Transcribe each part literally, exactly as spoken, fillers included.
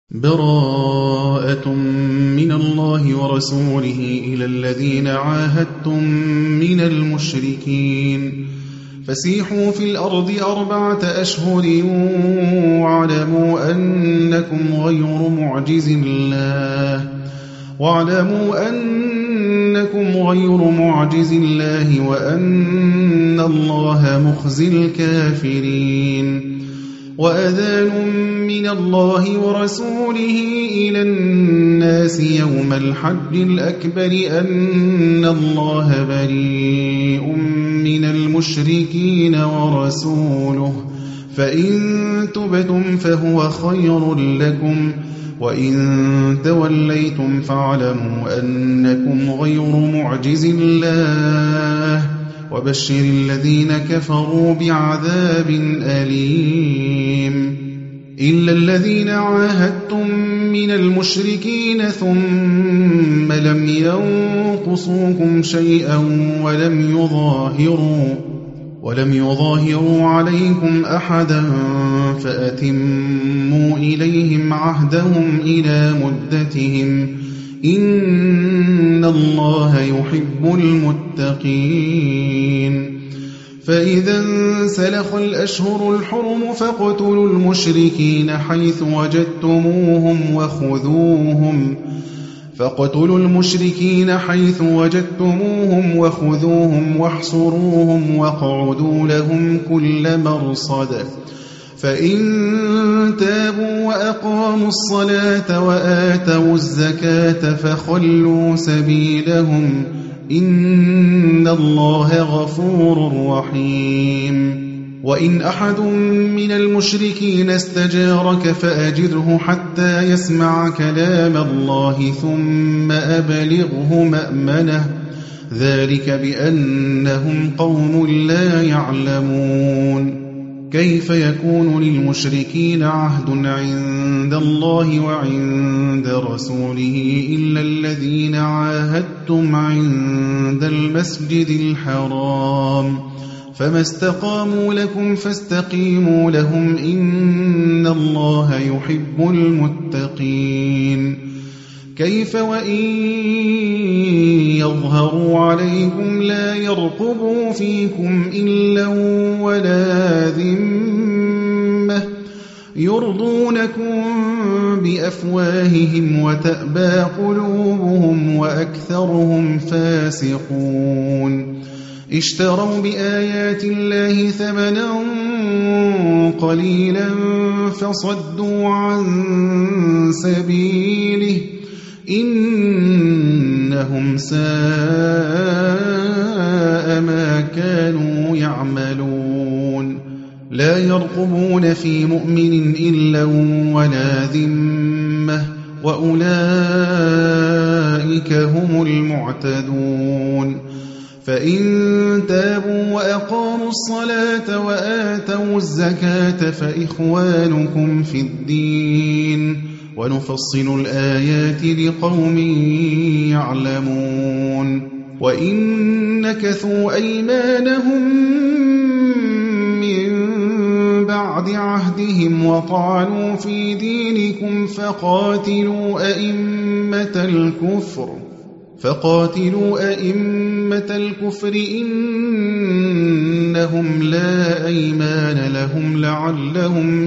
براءة من الله ورسوله إلى الذين عاهدتم من المشركين فسيحوا في الأرض أربعة أشهر واعلموا أنكم غير معجز الله واعلموا أنكم غير معجز الله وأن الله مخزي الكافرين وأذان من الله ورسوله إلى الناس يوم الحج الأكبر أن الله بريء من المشركين ورسوله فإن تبتم فهو خير لكم وإن توليتم فاعلموا أنكم غير معجز الله وبشر الذين كفروا بعذاب أليم إلا الذين عاهدتم من المشركين ثم لم ينقصوكم شيئا ولم يظاهروا ولم يظاهروا عليكم أحدا فأتموا إليهم عهدهم إلى مدتهم إن الله يحب المتقين فإذا انسلخ الأشهر الحرم فاقتلوا المشركين حيث وجدتموهم وخذوهم فاقتلوا المشركين حيث وجدتموهم وخذوهم واحصروهم واقعدوا لهم كل مرصد فإن تابوا وأقاموا الصلاة وآتوا الزكاة فخلوا سبيلهم إن الله غفور رحيم وإن أحد من المشركين استجارك فأجره حتى يسمع كلام الله ثم أبلغه مأمنه ذلك بأنهم قوم لا يعلمون كيف يكون للمشركين عهد عند الله وعند رسوله إلا الذين عاهدتم عند المسجد الحرام فما استقاموا لكم فاستقيموا لهم إن الله يحب المتقين كيف وإن يظهروا عليكم لا يرقبوا فيكم إلا ولا ذمة يرضونكم بأفواههم وتأبى قلوبهم وأكثرهم فاسقون اشتروا بآيات الله ثمنا قليلا فصدوا عن سبيله إنهم ساء ما كانوا يعملون لا يرقبون في مؤمن إلا ولا ذمة وأولئك هم المعتدون فإن تابوا وأقاموا الصلاة وآتوا الزكاة فإخوانكم في الدين ونفصل الآيات لقوم يعلمون وإن نكثوا أيمانهم من بعد عهدهم وطعنوا في دينكم فقاتلوا أئمة الكفر فقاتلوا أئمة الكفر إنهم لا أيمان لهم لعلهم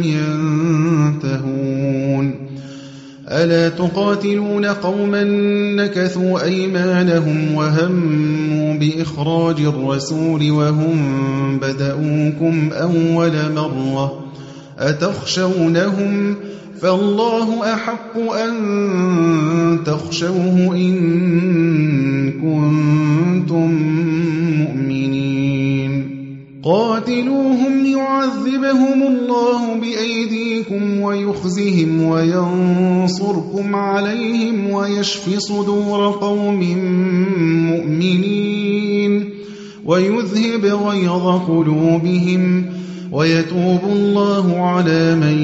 ينتهون ألا تقاتلون قوما نكثوا أيمانهم وهموا بإخراج الرسول وهم بدأوكم أول مرة أتخشونهم فالله أحق أن تخشوه إن كنتم مؤمنين قاتلوهم يعذبهم الله بأيديكم ويخزهم وينصركم عليهم ويشفي صدور قوم مؤمنين ويذهب غيظ قلوبهم ويتوب الله على من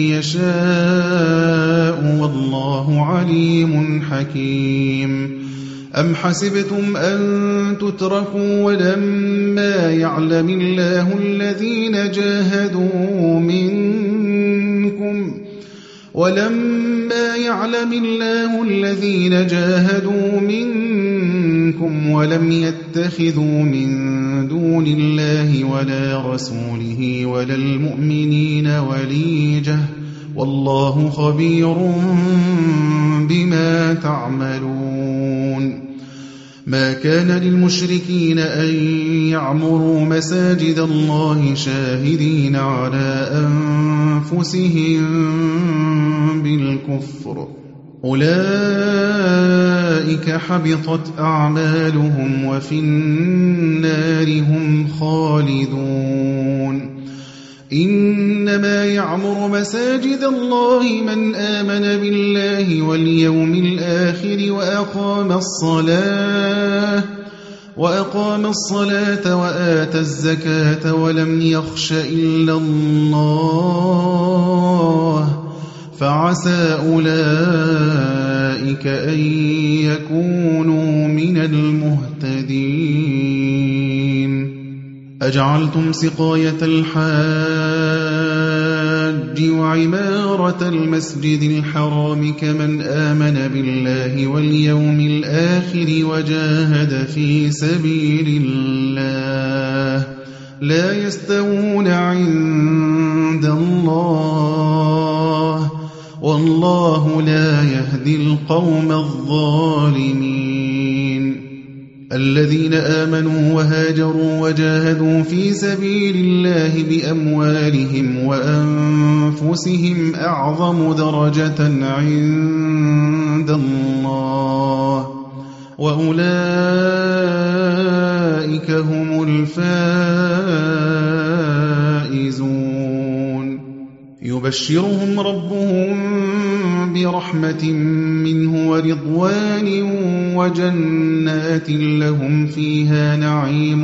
يشاء والله عليم حكيم أم حسبتم أن تتركوا ولما يعلم الله الذين جاهدوا منكم ولما يعلم الله الذين جاهدوا منكم ولم يتخذوا من دون الله ولا رسوله ولا المؤمنين وليجة والله خبير بما تعملون ما كان للمشركين أن يعمروا مساجد الله شاهدين على أنفسهم بالكفر أولئك حبطت أعمالهم وفي النار هم خالدون إنما يعمر مساجد الله من آمن بالله واليوم الآخر وأقام الصلاة وأقام الصلاة وآتى الزكاة ولم يخش إلا الله فعسى أولئك أن يكونوا من المهتدين أجعلتم سقاية الحاج وعمارة المسجد الحرام كمن آمن بالله واليوم الآخر وجاهد في سبيل الله لا يستوون عند الله والله لا يهدي القوم الظالمين الذين آمنوا وهاجروا وجاهدوا في سبيل الله بأموالهم وأنفسهم أعظم درجة عند الله وأولئك هم الفائزون يبشرهم ربهم برحمة منه ورضوان وجنات لهم فيها نعيم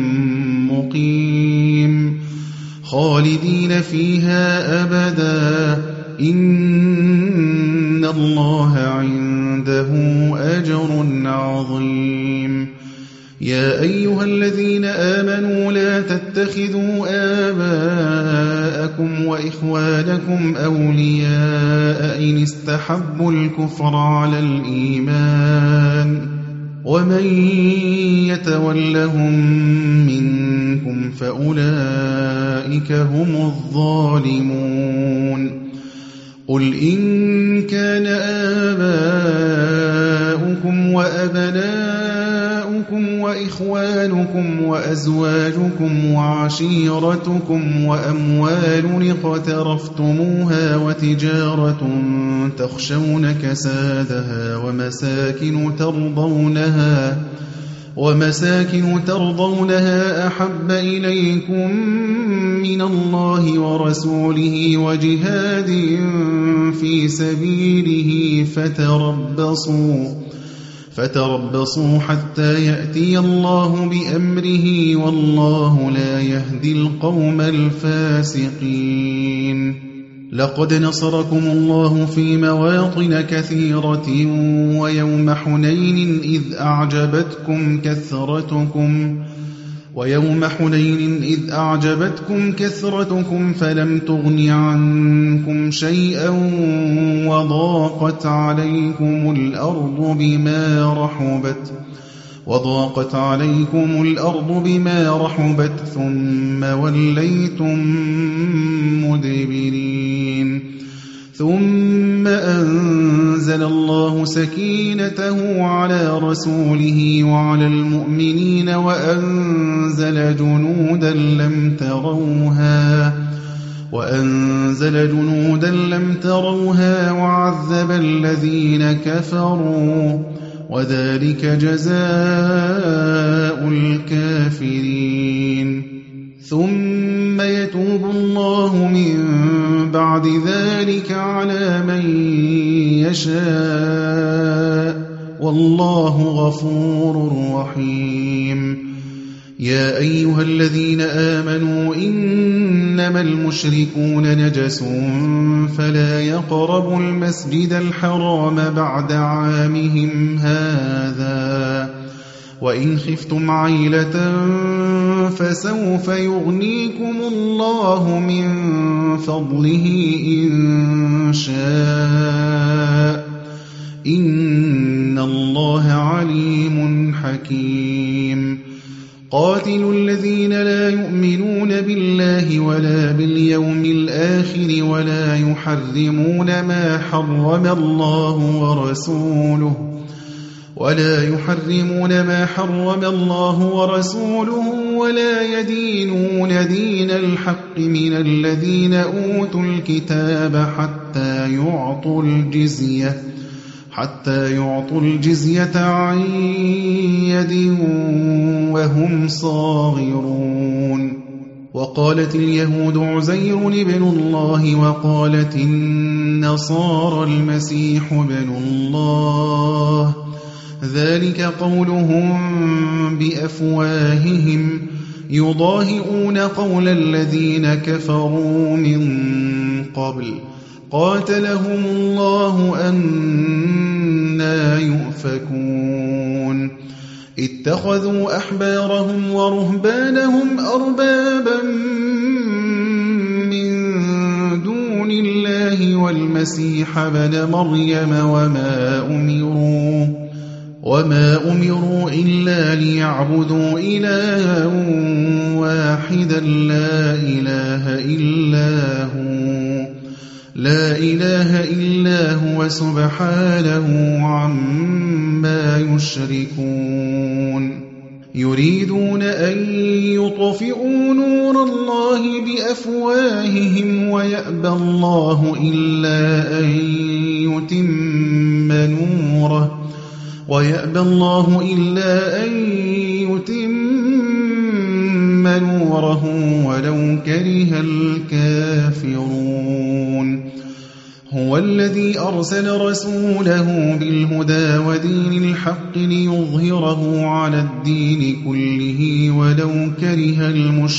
مقيم خالدين فيها أبدا إن الله عنده أجر عظيم يا أيها الذين آمنوا لا تتخذوا آباءكم وإخوانكم أولياء إن استحبوا الكفر على الإيمان ومن يتولهم منكم فأولئك هم الظالمون قل إن كان آباؤكم وأبناؤكم وإخوانكم وأزواجكم وعشيرتكم وأموال اقترفتموها وتجارة تخشون كسادها ومساكن ترضونها ومساكن ترضونها أحب إليكم من الله ورسوله وجهاد في سبيله فتربصوا فتربصوا حتى يأتي الله بأمره والله لا يهدي القوم الفاسقين لقد نصركم الله في مواطن كثيرة ويوم حنين إذ أعجبتكم كثرتكم ويوم حنين إذ أعجبتكم كثرتكم فلم تغن عنكم شيئا وضاقت عليكم الأرض بما رحبت وضاقت عليكم الأرض بما رحبت ثم وليتم مدبرين ثم أنزل الله سكينته على رسوله وعلى المؤمنين وأنزل جنودا لم تروها وأنزل جنودا لم تروها وعذب الذين كفروا وذلك جزاء الكافرين ثم يتوب الله من بعد ذلك على من يشاء والله غفور رحيم يا أيها الذين آمنوا إنما المشركون نجس فلا يقربوا المسجد الحرام بعد عامهم هذا وإن خفتم عيلة فسوف يغنيكم الله من فضله إن شاء إن الله عليم حكيم قاتلوا الذين لا يؤمنون بالله ولا باليوم الآخر ولا يحرمون ما حرم الله ورسوله ولا يحرمون ما حرم الله ورسوله ولا يدينون دين الحق من الذين أوتوا الكتاب حتى يعطوا الجزية حتى يعطوا الجزية عن يد وهم صاغرون وقالت اليهود عزير ابن الله وقالت النصارى المسيح ابن الله ذلك قولهم بأفواههم يضاهئون قول الذين كفروا من قبل قاتلهم الله أنى يؤفكون اتخذوا أحبارهم ورهبانهم أربابا من دون الله والمسيح ابن مريم وما أمروا وما أمروا إلا ليعبدوا إلها واحدا لا إله إلا هو لا إله إلا هو سبحانه عما يشركون يريدون أن يطفئوا نور الله بأفواههم ويأبى الله إلا أن يتم نوره ويأبى الله إلا أن يتم نوره ولو كره الكافرون هو الذي أرسل رسوله بالهدى ودين الحق ليظهره على الدين كله ولو كره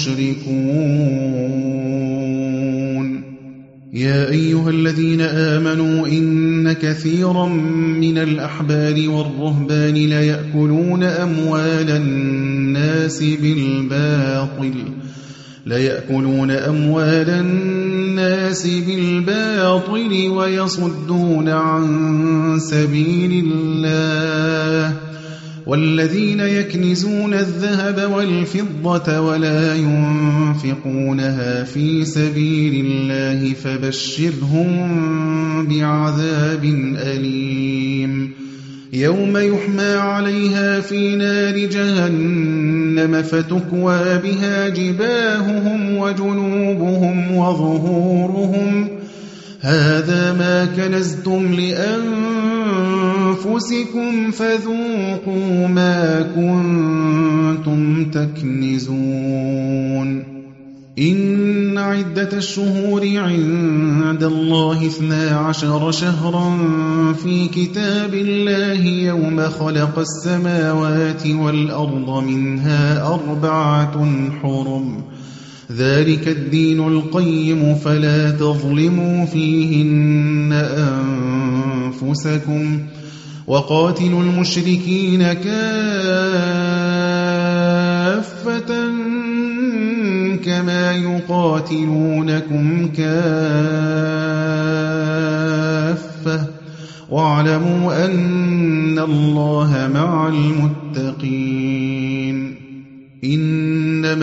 المشركون يا أيها الذين آمنوا إن كثيرا من الأحبار والرهبان ليأكلون أموال الناس بالباطل ليأكلون أموال الناس بالباطل ويصدون عن سبيل الله والذين يكنزون الذهب والفضة ولا ينفقونها في سبيل الله فبشرهم بعذاب أليم يوم يحمى عليها في نار جهنم فتكوى بها جباههم وجنوبهم وظهورهم هذا ما كنزتم لأنفسكم فذوقوا ما كنتم تكنزون إن عدة الشهور عند الله اثنا عشر شهرا في كتاب الله يوم خلق السماوات والأرض منها أربعة حرم ذلك الدين القيم فلا تظلموا فيهن أنفسكم وقاتلوا المشركين كافة كما يقاتلونكم كافة واعلموا أن الله مع المتقين إنما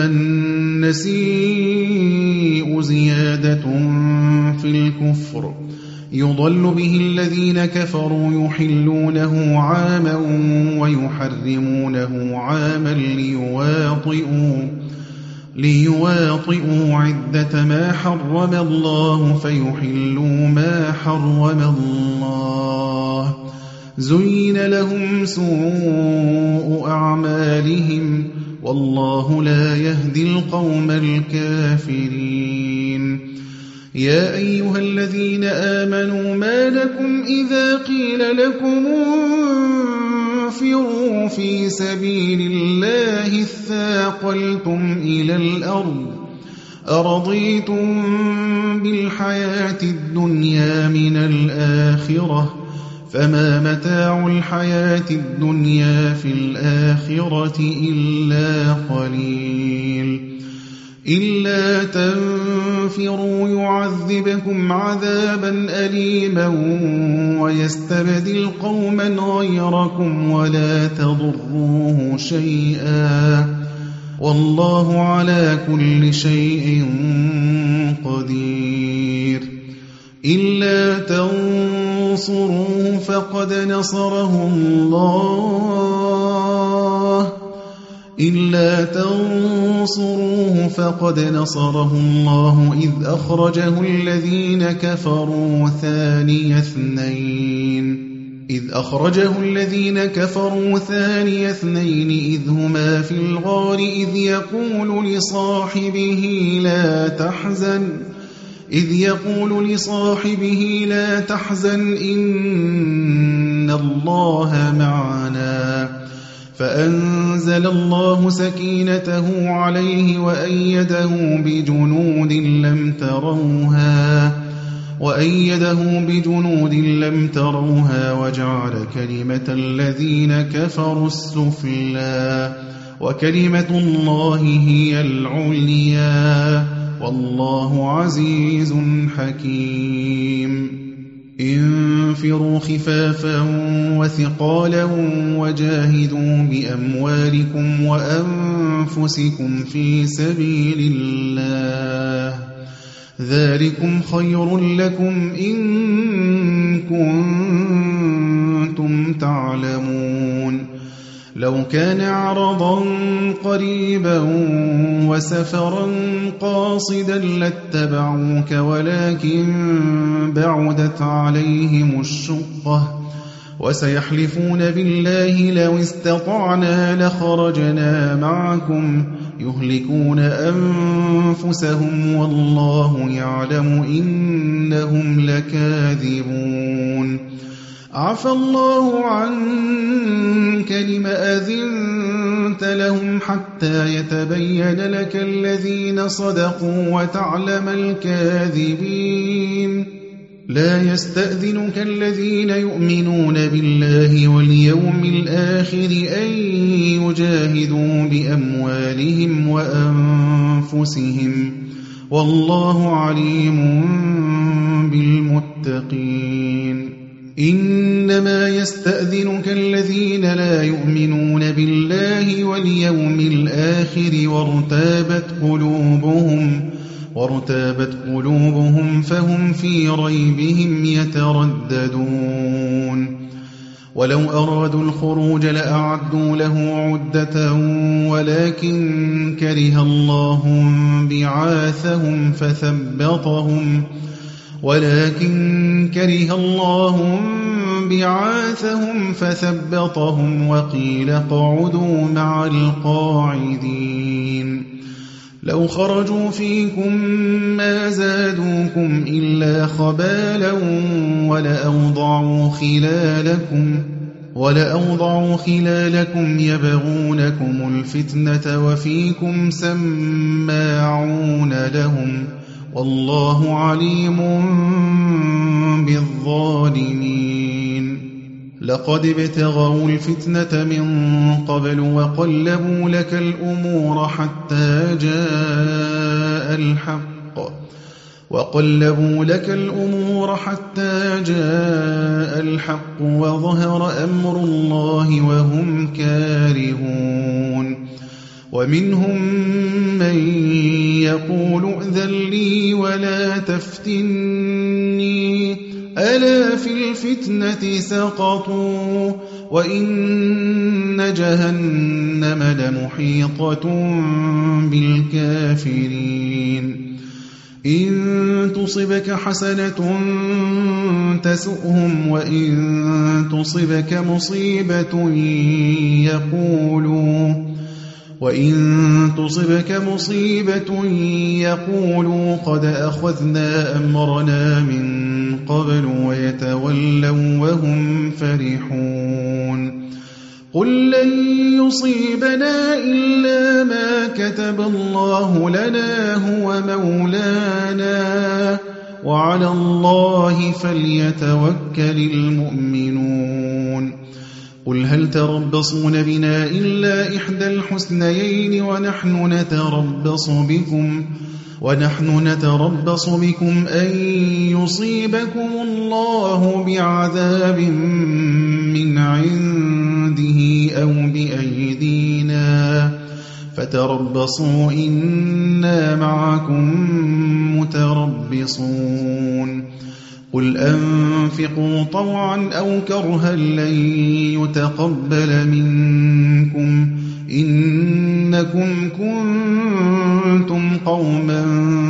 النسيء زيادة في الكفر يضل به الذين كفروا يحلونه عاما ويحرمونه عاما ليواطئوا ليواطئوا عدة ما حرم الله فيحلوا ما حرم الله زين لهم سوء أعمالهم والله لا يهدي القوم الكافرين يا أيها الذين آمنوا ما لكم إذا قيل لكم انفروا في سبيل الله اثاقلتم إلى الأرض أرضيتم بالحياة الدنيا من الآخرة فما متاع الحياة الدنيا في الآخرة إلا قليل إلا تنفروا يعذبكم عذابا أليما ويستبدل قوما غيركم ولا تضروه شيئا والله على كل شيء قدير إلا تنصروه فقد نصره الله إلا تنصروه فقد نصره الله إذ أخرجه الذين كفروا ثاني اثنين إذ أخرجه الذين كفروا ثاني اثنين إذ هما في الغار إذ يقول لصاحبه لا تحزن إذ يقول لصاحبه لا تحزن إن الله معنا فأنزل الله سكينته عليه وأيده بجنود لم تروها وأيده بجنود لم تروها وجعل كلمة الذين كفروا السفلى وكلمة الله هي العليا والله عزيز حكيم انفروا خفافا وثقالا وجاهدوا بأموالكم وأنفسكم في سبيل الله ذلكم خير لكم إن كنتم تعلمون لو كان عرضا قريبا وسفرا قاصدا لاتبعوك ولكن بعدت عليهم الشقة وسيحلفون بالله لو استطعنا لخرجنا معكم يهلكون أنفسهم والله يعلم إنهم لكاذبون عفى الله عنك لم أذنت لهم حتى يتبين لك الذين صدقوا وتعلم الكاذبين لا يستأذنك الذين يؤمنون بالله واليوم الآخر أن يجاهدوا بأموالهم وأنفسهم والله عليم بالمتقين إنما يستأذنك الذين لا يؤمنون بالله واليوم الآخر وارتابت قلوبهم وارتابت قلوبهم فهم في ريبهم يترددون ولو أرادوا الخروج لأعدوا له عدة ولكن كره الله بعاثهم فثبطهم ولكن كره الله بعاثهم فثبطهم وقيل اقعدوا مع القاعدين لو خرجوا فيكم ما زادوكم إلا خبالا ولأوضعوا خلالكم ولأوضعوا خلالكم يبغونكم الفتنة وفيكم سماعون لهم والله عليم بالظالمين لقد ابتغوا الفتنة من قبل وقلبوا لك الأمور حتى جاء الحق وقلبوا لك الأمور حتى جاء الحق وظهر أمر الله وهم كارهون ومنهم من يقول ائذن لي ولا تفتني ألا في الفتنة سقطوا وإن جهنم لمحيطة بالكافرين إن تصبك حسنة تسؤهم وإن تصبك مصيبة يقولوا وإن تصبك مصيبة يقولوا قد أخذنا أمرنا من قبل ويتولوا وهم فرحون قل لن يصيبنا إلا ما كتب الله لنا هو مولانا وعلى الله فليتوكل المؤمنون قل هل تربصون بنا إلا إحدى الحسنيين ونحن نتربص بكم ونحن نتربص بكم أن يصيبكم الله بعذاب من عنده أو بأيدينا فتربصوا إنا معكم متربصون قل أنفقوا طوعا أو كرها لن يتقبل منكم إنكم كنتم قوما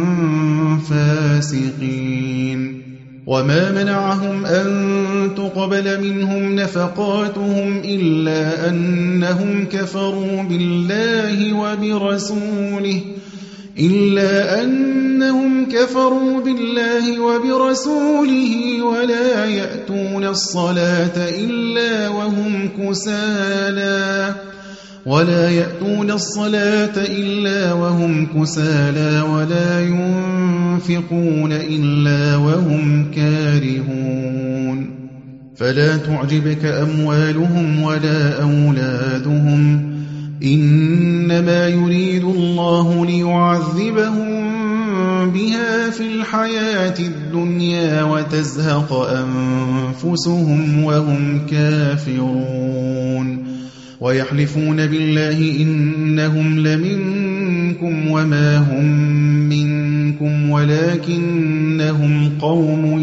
فاسقين وما منعهم أن تقبل منهم نفقاتهم إلا أنهم كفروا بالله وبرسوله إلا أنهم كفروا بالله وبرسوله ولا يأتون الصلاة إلا وهم كسالى ولا يأتون الصلاة إلا وهم كسالى ولا ينفقون إلا وهم كارهون فلا تعجبك أموالهم ولا أولادهم إنما يريد الله ليعذبهم بها في الحياة الدنيا وتزهق أنفسهم وهم كافرون ويحلفون بالله إنهم لمنكم وما هم منكم ولكنهم قوم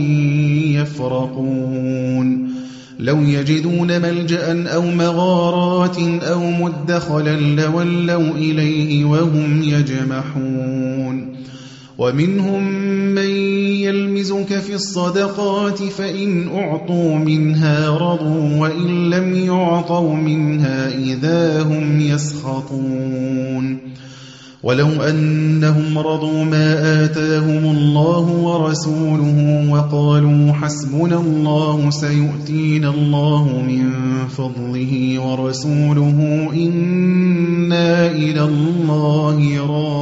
يفرقون لو يجدون ملجأ أو مغارات أو مدخلا لولوا إليه وهم يجمحون ومنهم من يلمزك في الصدقات فإن أعطوا منها رضوا وإن لم يعطوا منها إذا هم يسخطون ولو أنهم رضوا ما آتاهم الله ورسوله وقالوا حسبنا الله سيؤتينا الله من فضله ورسوله إنا إلى الله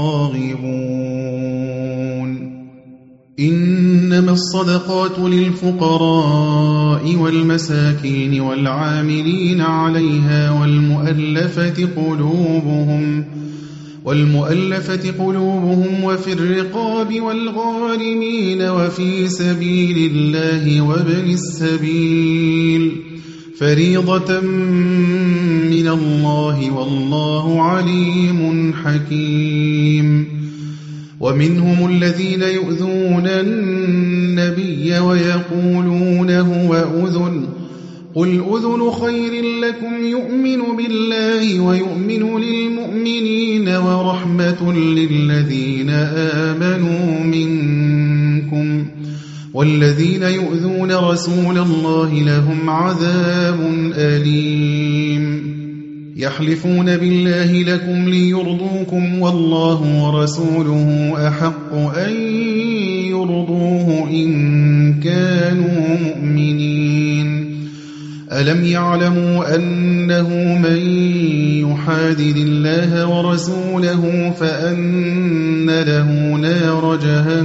راغبون إنما الصدقات للفقراء والمساكين والعاملين عليها والمؤلفة قلوبهم والمؤلفة قلوبهم وفي الرقاب والغارمين وفي سبيل الله وابن السبيل فريضة من الله والله عليم حكيم ومنهم الذين يؤذون النبي ويقولون هو أذن قل أذن خير لكم يؤمن بالله ويؤمن للمؤمنين ورحمة للذين آمنوا منكم والذين يؤذون رسول الله لهم عذاب أليم يحلفون بالله لكم ليرضوكم والله ورسوله أحق أن يرضوه إن كانوا مؤمنين ألم يعلموا أنه من يحادد الله ورسوله فأن له نار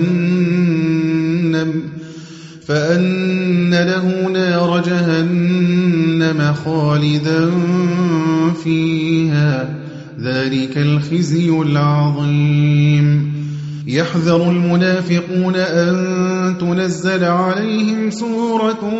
جهنم فأن له نار جهنم خالدا فيها ذلك الخزي العظيم يحذر المنافقون أن تنزل عليهم سورة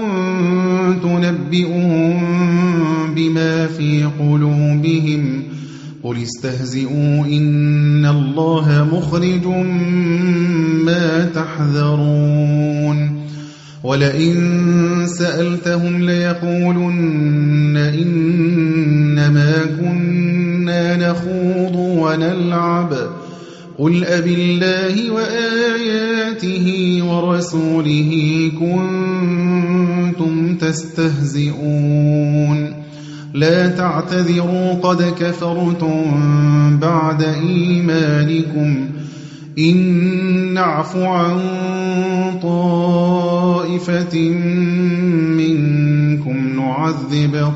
تنبئهم بما في قلوبهم قل استهزئوا إن الله مخرج ما تحذرون ولئن سألتهم ليقولن إنما كنا نخوض ونلعب قل أبالله وآياته ورسوله كنتم تستهزئون لا تعتذروا قد كفرتم بعد إيمانكم إن نعف عن طائفة منكم نعذب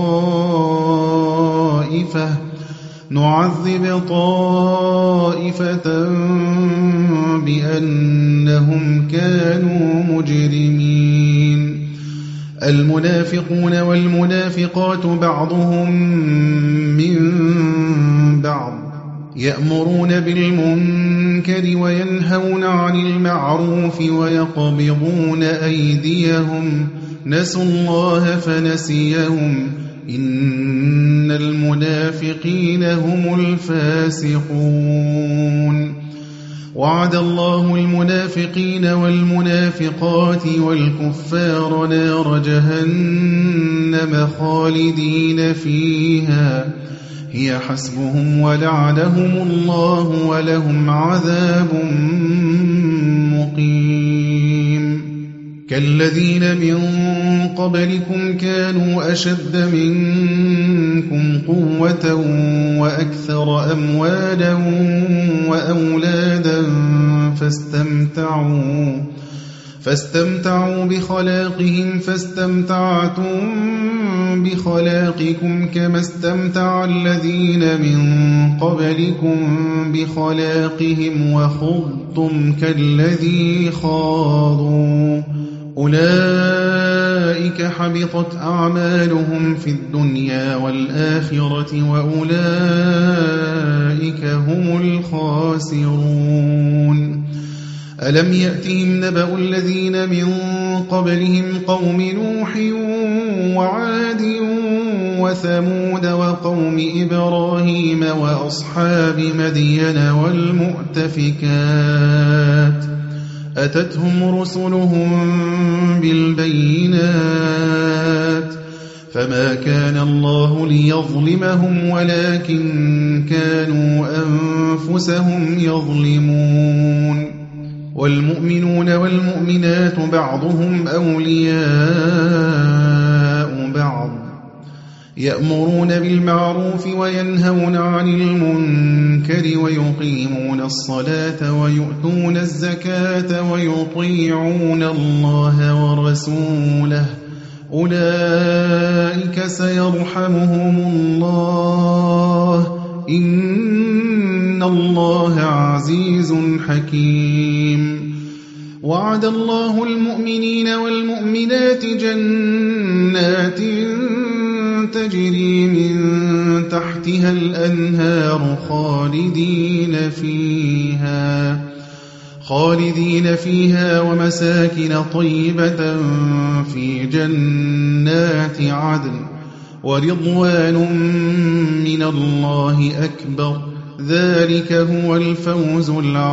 طائفة نعذب طائفة بأن إنهم كانوا مجرمين. المنافقون والمنافقات بعضهم من بعض يأمرون بالمنكر وينهون عن المعروف ويقبضون أيديهم نسوا الله فنسيهم إن المنافقين هم الفاسقون. وعد الله المنافقين والمنافقات والكفار نار جهنم خالدين فيها هي حسبهم ولعنهم الله ولهم عذاب مقيم. كالذين من قبلكم كانوا أشد منكم قوة وأكثر أموالا وأولادا فاستمتعوا فاستمتعوا بخلاقهم فاستمتعتم بخلاقكم كما استمتع الذين من قبلكم بخلاقهم وخضتم كالذي خاضوا أولئك حبطت أعمالهم في الدنيا والآخرة وأولئك هم الخاسرون. ألم يأتهم نبأ الذين من قبلهم قوم نوح وعاد وثمود وقوم إبراهيم وأصحاب مدين والمؤتفكات أتتهم رسلهم بالبينات فما كان الله ليظلمهم ولكن كانوا أنفسهم يظلمون. والمؤمنون والمؤمنات بعضهم أولياء بعض يأمرون بالمعروف وينهون عن المنكر ويقيمون الصلاة ويؤتون الزكاة ويطيعون الله ورسوله أولئك سيرحمهم الله إن الله عزيز حكيم. وعد الله المؤمنين والمؤمنات جنات تجري من تحتها الأنهار خالدين فيها خالدين فيها ومساكن طيبة في جنات عدن ورضوان من الله أكبر ذلك هو الفوز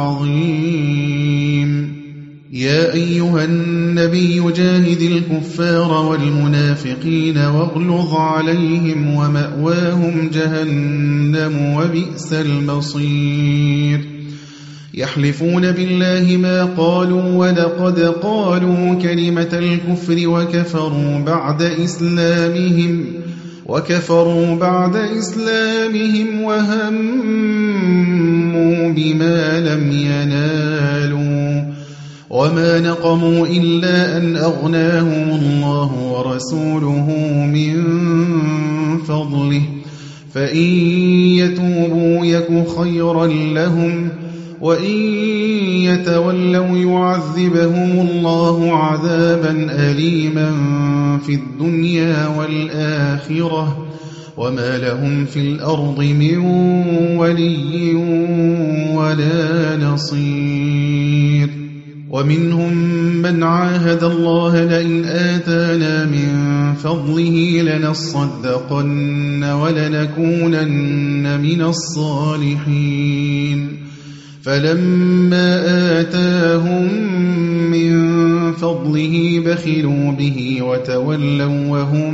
العظيم. يا أيها النبي جاهد الكفار والمنافقين واغلظ عليهم ومأواهم جهنم وبئس المصير. يحلفون بالله ما قالوا ولقد قالوا كلمة الكفر وكفروا بعد إسلامهم وكفروا بعد إسلامهم وهموا بما لم ينالوا وما نقموا إلا أن أغناهم الله ورسوله من فضله فإن يتوبوا يك خيرا لهم وإن يتولوا يعذبهم الله عذابا أليما في الدنيا والآخرة وما لهم في الأرض من ولي ولا نصير. ومنهم من عاهد الله لئن آتانا من فضله لنصدقن ولنكونن من الصالحين فلما آتاهم من فضله بخلوا به وتولوا وهم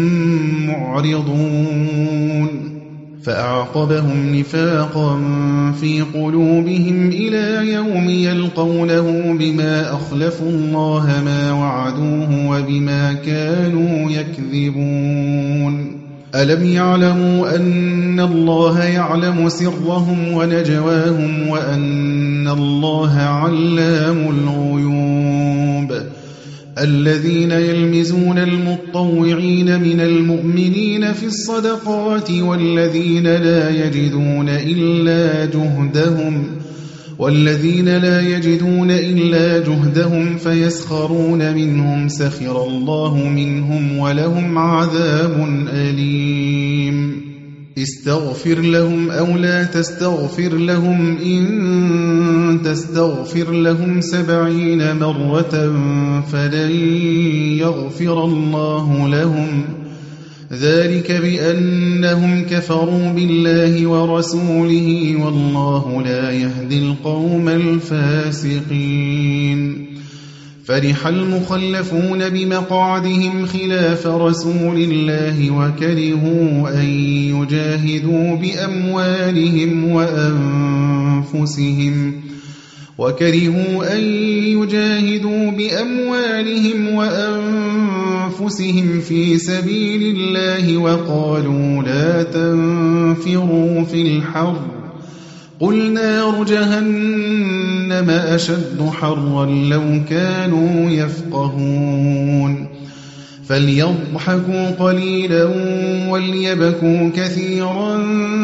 معرضون فأعقبهم نفاقا في قلوبهم إلى يوم يلقونه بما أخلفوا الله ما وعدوه وبما كانوا يكذبون. ألم يعلموا أن الله يعلم سرهم ونجواهم وأن الله علام الغيوب. الذين يلمزون المطوعين من المؤمنين في الصدقات والذين لا يجدون إلا جهدهم والذين لا يجدون إلا جهدهم فيسخرون منهم سخر الله منهم ولهم عذاب أليم استغفر لهم أو لا تستغفر لهم إن تستغفر لهم سبعين مرة فلن يغفر الله لهم ذلك بأنهم كفروا بالله ورسوله والله لا يهدي القوم الفاسقين فرح المخلفون بمقعدهم خلاف رسول الله وكرهوا أن يجاهدوا بأموالهم وأنفسهم وكرهوا أن يجاهدوا بأموالهم وأنفسهم في سبيل الله وقالوا لا تنفروا في الحر قل نار جهنم أشد حرا لو كانوا يفقهون فليضحكوا قليلا وليبكوا كثيرا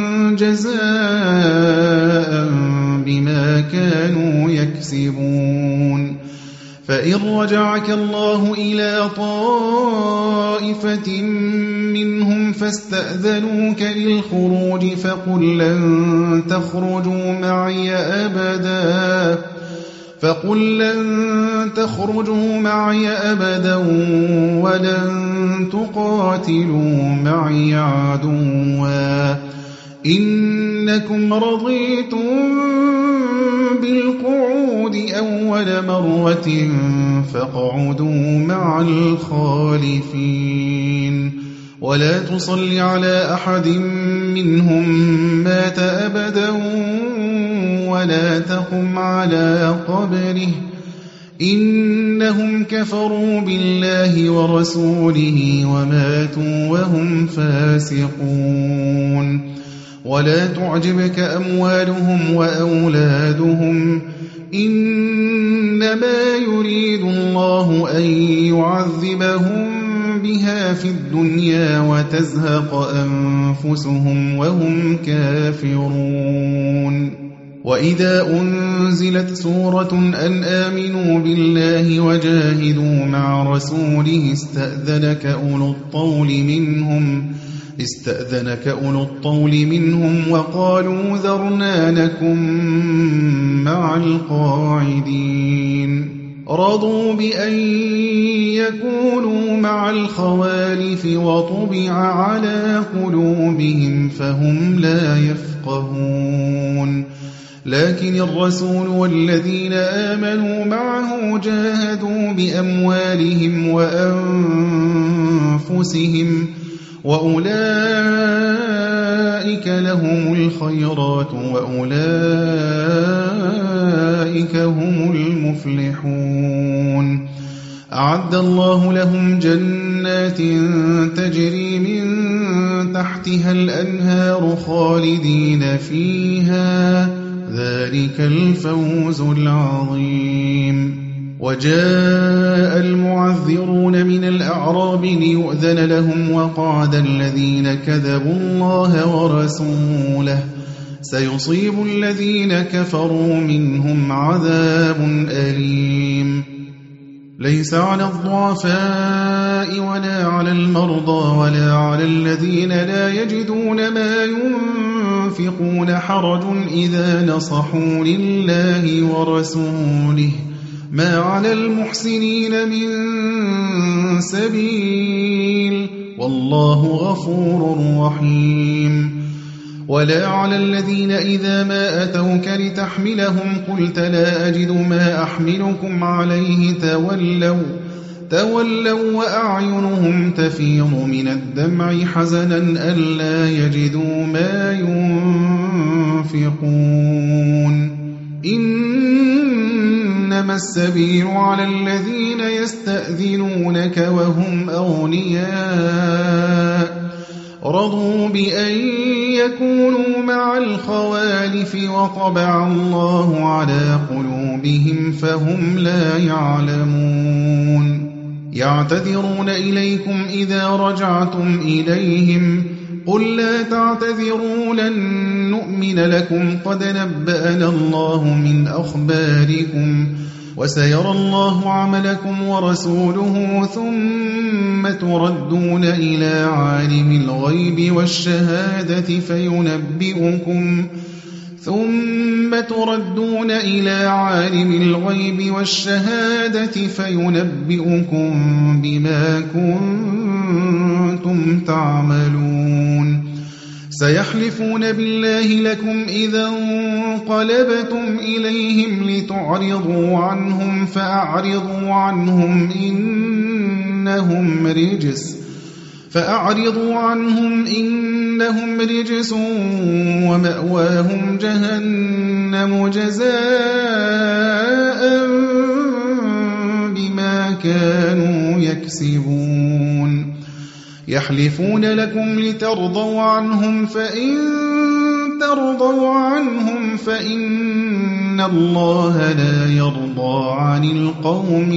جزاء بما كانوا يكسبون فإن رجعك الله إلى طائفة منهم فاستأذنوك للخروج فقل لن تخرجوا معي أبدا فقل لن تخرجوا معي أبدا ولن تقاتلوا معي عدوا إنكم رضيتم بالقعود أول مرة فاقعدوا مع الخالفين ولا تصل على أحد منهم مات أبدا ولا تقم على قبره إنهم كفروا بالله ورسوله وماتوا وهم فاسقون ولا تعجبك أموالهم وأولادهم إنما يريد الله أن يعذبهم بها في الدنيا وتزهق أنفسهم وهم كافرون وإذا أنزلت سورة أن آمنوا بالله وجاهدوا مع رسوله استأذنك أولو الطول منهم استأذنك أولو الطول منهم وقالوا ذرنا نكن مع القاعدين رضوا بأن يكونوا مع الخوالف وطبع على قلوبهم فهم لا يفقهون لكن الرسول والذين آمنوا معه جاهدوا بأموالهم وأنفسهم وأولئك لهم الخيرات وأولئك هم المفلحون أعد الله لهم جنات تجري من تحتها الأنهار خالدين فيها ذلك الفوز العظيم وجاء المعذرون من الأعراب ليؤذن لهم وقعد الذين كذبوا الله ورسوله سيصيب الذين كفروا منهم عذاب أليم ليس على الضعفاء ولا على المرضى ولا على الذين لا يجدون ما ينفقون حرج إذا نصحوا لله ورسوله ما على المحسنين من سبيل والله غفور رحيم ولا على الذين إذا ما أتوك لتحملهم قلت لا أجد ما أحملكم عليه تولوا تولوا وأعينهم تفيض من الدمع حزنا ألا يجدوا ما ينفقون إنما السبيل على الذين يستأذنونك وهم أغنياء رضوا بأن يكونوا مع الخوالف وطبع الله على قلوبهم فهم لا يعلمون يعتذرون إليكم إذا رجعتم إليهم قل لا تعتذروا لن نؤمن لكم قد نبأنا الله من أخباركم وسيرى الله عملكم ورسوله ثم تردون إلى عالم الغيب والشهادة فينبئكم ثم تردون إلى عالم الغيب والشهادة فينبئكم بما كنتم تعملون سيحلفون بالله لكم إذا انقلبتم إليهم لتعرضوا عنهم فأعرضوا عنهم إنهم رجس فأعرضوا عنهم إنهم رجس ومأواهم جهنم جزاء بما كانوا يكسبون يحلفون لكم لترضوا عنهم فإن ترضوا عنهم فإن الله لا يرضى عن القوم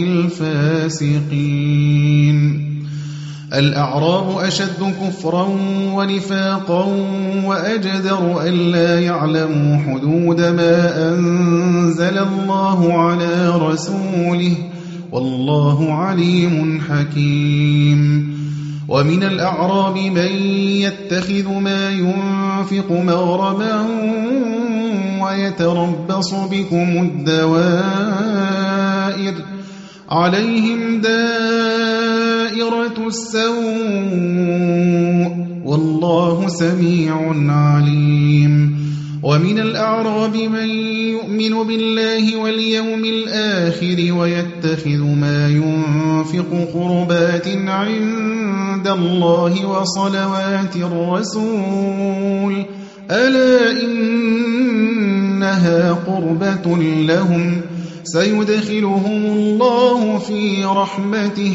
الفاسقين الأعراب أشد كفرا ونفاقا وأجدر ألا يعلموا حدود ما أنزل الله على رسوله والله عليم حكيم ومن الأعراب من يتخذ ما ينفق مغرما ويتربص بكم الدوائر عليهم دائرة السوء والله سميع عليم ومن الأعراب من يؤمن بالله واليوم الآخر ويتخذ ما ينفق قربات عند الله وصلوات الرسول ألا إنها قربة لهم سيدخلهم الله في رحمته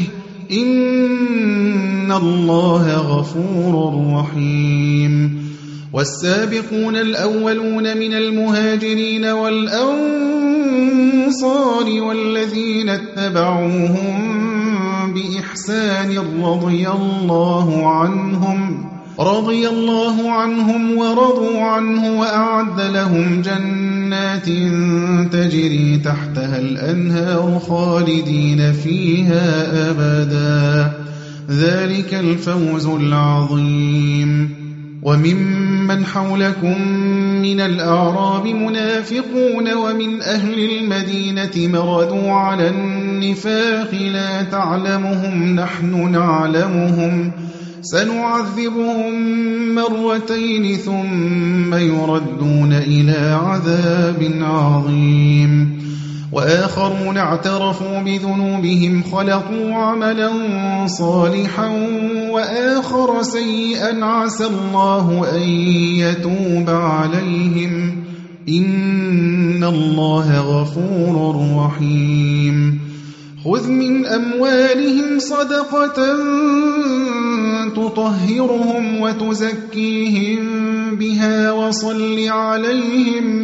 إن الله غفور رحيم والسابقون الأولون من المهاجرين والأنصار والذين اتبعوهم بإحسان رضي الله عنهم رضي الله عنهم ورضوا عنه وأعد لهم جنات تجري تحتها الأنهار خالدين فيها أبدا ذلك الفوز العظيم وممن حولكم من الأعراب منافقون ومن أهل المدينة مردوا على النفاق لا تعلمهم نحن نعلمهم سنعذبهم مرتين ثم يردون إلى عذاب عظيم وآخرون اعترفوا بذنوبهم خلقوا عملا صالحا وآخر سيئا عسى الله أن يتوب عليهم إن الله غفور رحيم خذ من أموالهم صدقة تطهرهم وتزكيهم بها وصل عليهم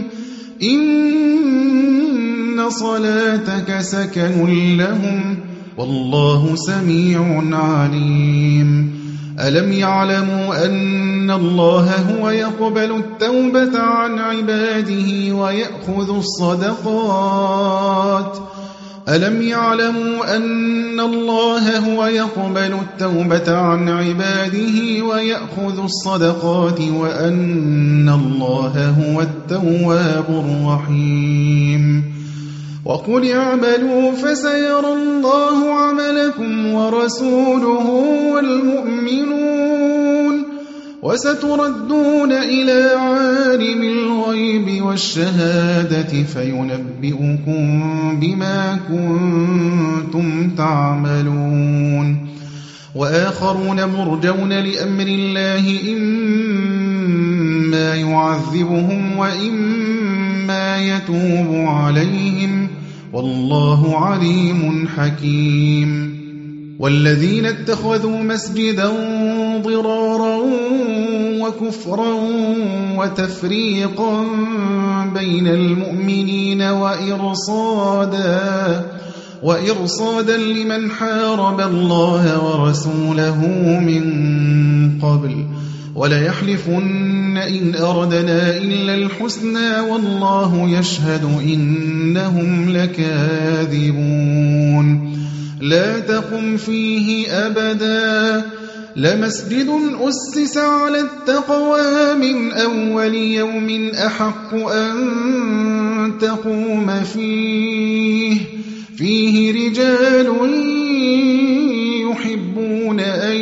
إن صلاتك سكن لهم والله سميع عليم ألم يعلموا أن الله هو يقبل التوبة عن عباده ويأخذ الصدقات ألم يعلموا أن الله هو يقبل التوبة عن عباده ويأخذ الصدقات وأن الله هو التواب الرحيم وقل اعملوا فسيرى الله عملكم ورسوله والمؤمنون وستردون إلى عالم الغيب والشهادة فينبئكم بما كنتم تعملون وآخرون مرجون لأمر الله إما يعذبهم وإما يتوب عليهم والله عليم حكيم والذين اتخذوا مسجدا ضرارا وكفرا وتفريقا بين المؤمنين وإرصادا وإرصادا لمن حارب الله ورسوله من قبل وليحلفن إن أردنا إلا الحسنى والله يشهد إنهم لكاذبون لا تقم فيه أبدا لمسجد أسس على التقوى من أول يوم أحق أن تقوم فيه فيه رجال يحبون أن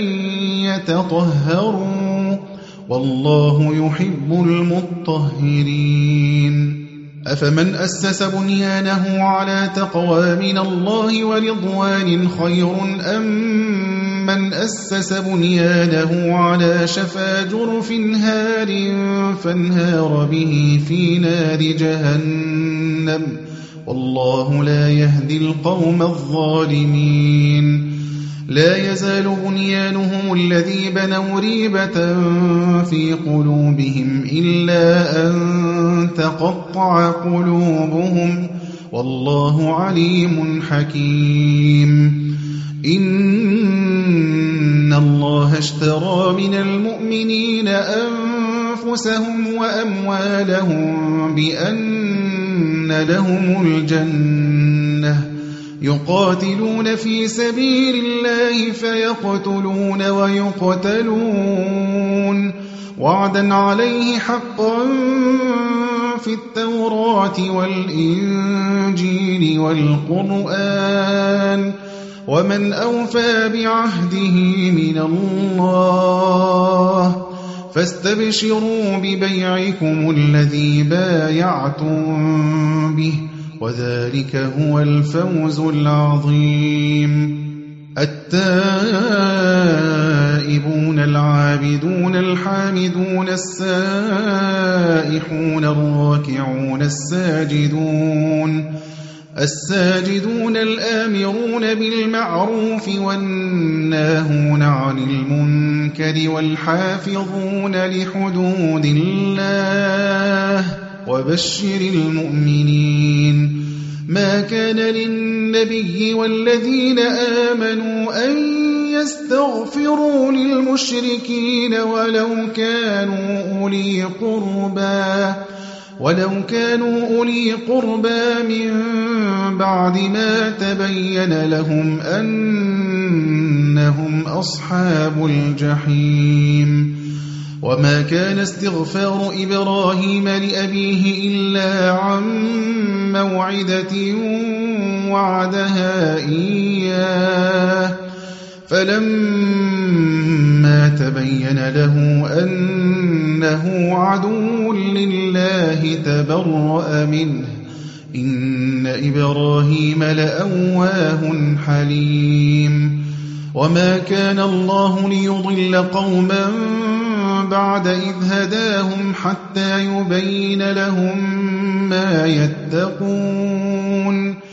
يتطهروا والله يحب المطهرين أفمن أسس بنيانه على تقوى من الله ورضوان خير أم من أسس بنيانه على شفا جرف هار فانهار به في نار جهنم والله لا يهدي القوم الظالمين لا يزال بنيانهم الذي بنوا ريبة في قلوبهم إلا أن تقطع قلوبهم والله عليم حكيم إن الله اشترى من المؤمنين أنفسهم وأموالهم بأن لهم الجنة يقاتلون في سبيل الله فيقتلون ويقتلون وعدا عليه حقا في التوراة والإنجيل والقرآن ومن أوفى بعهده من الله فاستبشروا ببيعكم الذي بايعتم به وذلك هو الفوز العظيم التائبون العابدون الحامدون السائحون الراكعون الساجدون الساجدون الآمرون بالمعروف والناهون عن المنكر والحافظون لحدود الله وبشر المؤمنين ما كان للنبي والذين آمنوا أن يستغفروا للمشركين ولو كانوا أولي قربى ولو كانوا أولي قربى من بعد ما تبين لهم أنهم أصحاب الجحيم وما كان استغفار إبراهيم لأبيه إلا عن موعدة وعدها إياه فلما تبين له أنه عدو لله تبرأ منه إن إبراهيم لأواه حليم وما كان الله ليضل قوما بعد إذ هداهم حتى يبين لهم ما يتقون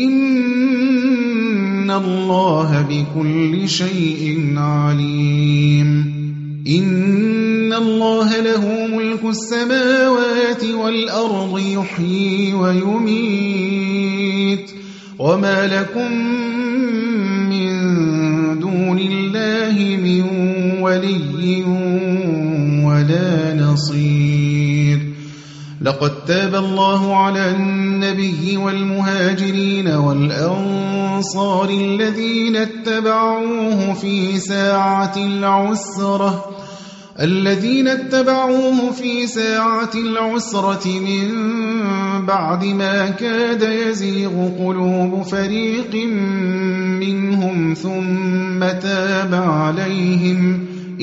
إن الله بكل شيء عليم إن الله له ملك السماوات والأرض يحيي ويميت وما لكم من دون الله من ولي ولا نصير لقد تاب الله على النبي والمهاجرين والأنصار الذين اتبعوه في ساعة العسرة الذين اتبعوه في ساعة العسرة من بعد ما كاد يزيغ قلوب فريق منهم ثم تاب عليهم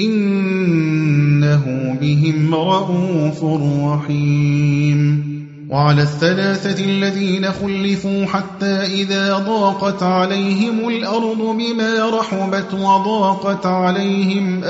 إنه بهم رءوف رحيم وعلى الثلاثة الذين خلفوا حتى إذا ضاقت عليهم الأرض بما رحبت وضاقت عليهم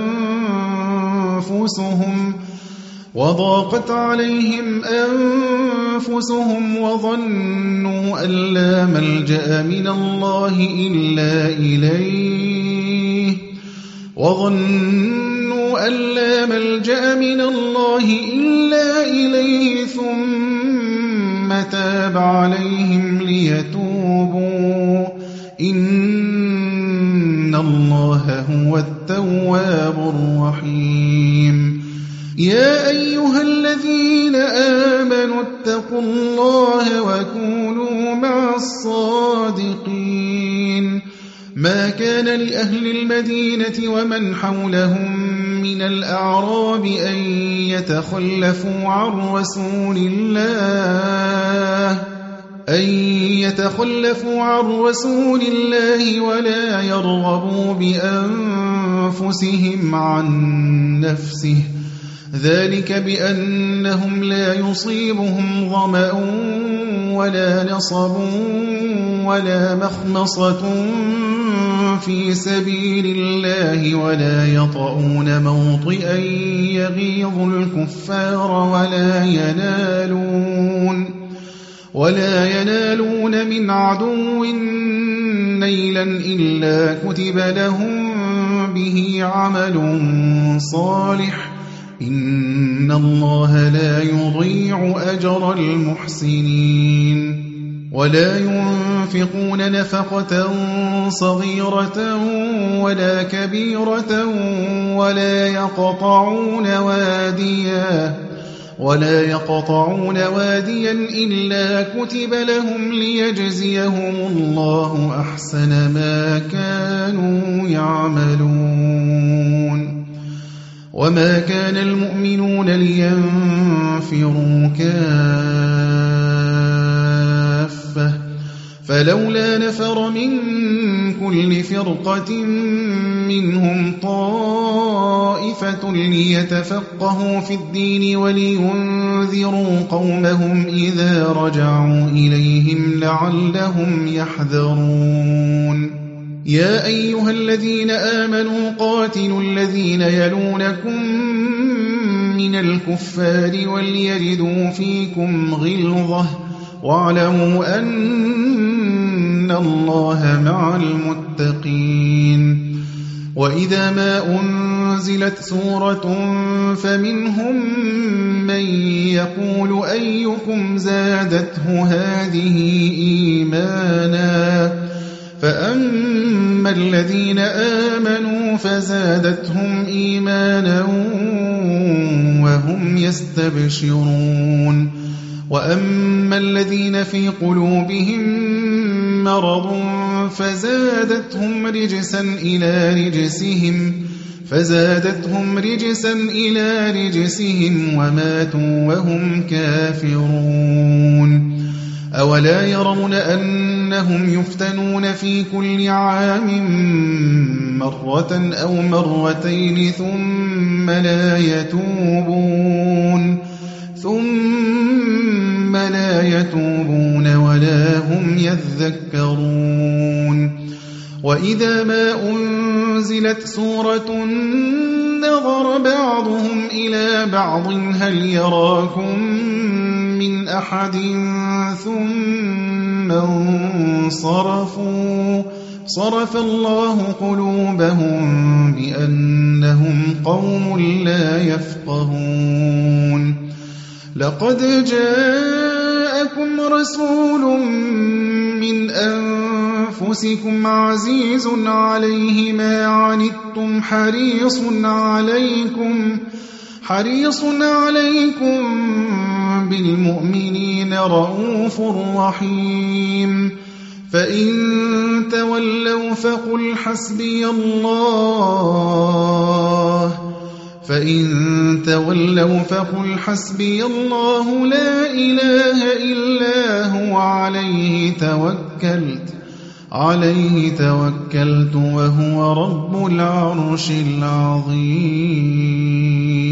أنفسهم وضاقت عليهم أنفسهم وظنوا أن لا ملجأ من الله إلا إليه وظنوا أن لا ملجأ من الله إلا إليه ثم تاب عليهم ليتوبوا إن الله هو التواب الرحيم يا أيها الذين آمنوا اتقوا الله وكونوا مع الصادقين ما كان لأهل المدينة ومن حولهم من الأعراب أن يتخلفوا عن رسول الله أن يتخلفوا عن رسول الله ولا يرغبوا بأنفسهم عن نفسه ذلك بأنهم لا يصيبهم ظمأ ولا نصب ولا مخمصة في سبيل الله ولا يطؤون موطئا يغيظ الكفار ولا ينالون ولا ينالون من عدو نيلا إلا كتب لهم به عمل صالح إن الله لا يضيع أجر المحسنين ولا ينفقون نفقة صغيرة ولا كبيرة ولا يقطعون واديا ولا يقطعون واديا إلا كتب لهم ليجزيهم الله أحسن ما كانوا يعملون وما كان المؤمنون لينفروا كافة فلولا نفر من كل فرقة منهم طائفة ليتفقهوا في الدين ولينذروا قومهم إذا رجعوا إليهم لعلهم يحذرون يا أيها الذين آمنوا قاتلوا الذين يلونكم من الكفار وليجدوا فيكم غلظة واعلموا أن الله مع المتقين وإذا ما أنزلت سورة فمنهم من يقول أيكم زادته هذه إيمانا فأما الذين آمنوا فزادتهم إيمانا وهم يستبشرون وأما الذين في قلوبهم مرض فزادتهم رجسا إلى رجسهم فزادتهم رجسا إلى رجسهم وماتوا وهم كافرون أولا يرون أنهم يفتنون في كل عام مرة أو مرتين ثم لا يتوبون ثم لا يتوبون ولا هم يذكرون وإذا ما أنزلت سورة نظر بعضهم إلى بعض هل يراكم من أحد ثم انصرفوا صرف الله قلوبهم بأنهم قوم لا يفقهون لقد جاءكم رسول من أنفسكم عزيز عليه ما عنتم حريص عليكم حريص عليكم بالمؤمنين رؤوف رحيم فإن تولوا فقل حسبي الله فإن تولوا فقل حسبي الله لا إله إلا هو عليه توكلت عليه توكلت وهو رب العرش العظيم